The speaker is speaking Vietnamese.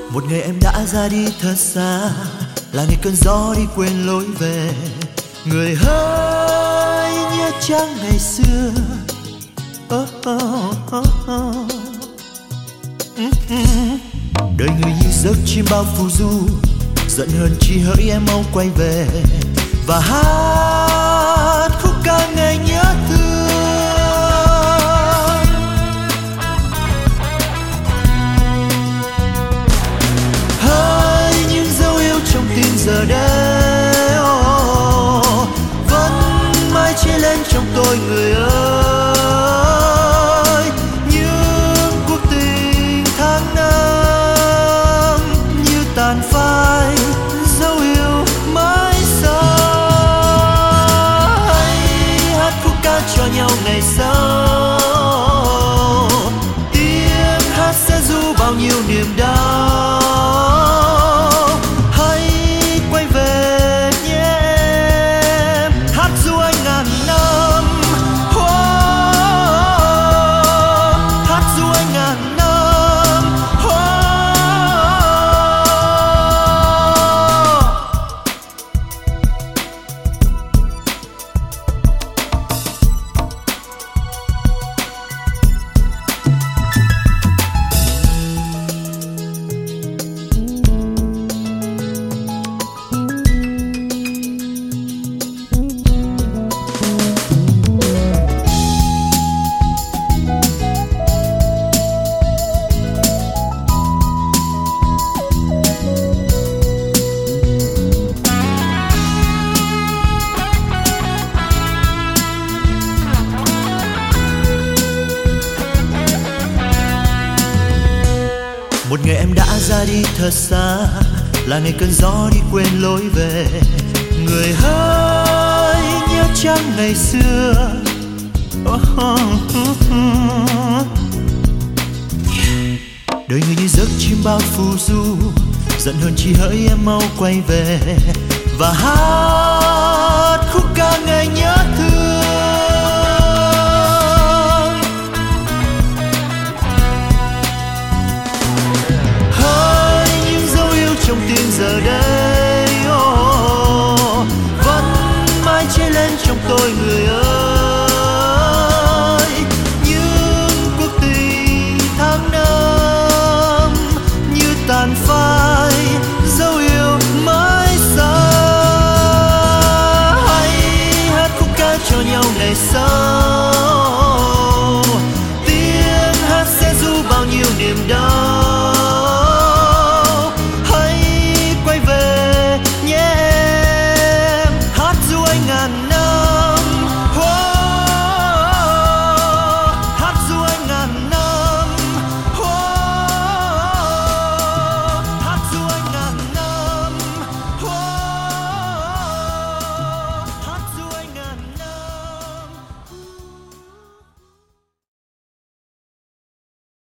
Một ngày em đã ra đi thật xa, là ngày cơn gió đi quên lối về. Người hỡi nhớ chăng ngày xưa. Đời người như giấc chim bao phù du, giận hờn chi hỡi em mau quay về và hát khúc ca ngày nhớ thương. Hỡi những dấu yêu trong tim giờ đây vẫn mãi che lên trong tôi người ơi. Những cuộc tình tháng năm như tàn phai, dấu yêu mãi xa. Hãy hát khúc ca cho nhau ngày sau, tiếng hát sẽ ru bao nhiêu niềm đau. Hãy quay về nhé em, hát ru anh ngàn năm. Hát ru anh ngàn năm. Một ngày em đã ra đi thật xa, là ngày cơn gió đi quên lối về. Người hỡi nhớ chăng ngày xưa. Đời người như giấc chim bao phù du, giận hờn chi hỡi em mau quay về và hát khúc ca ngày nhớ thương. Trong tim giờ đây vẫn mãi che lên trong tôi người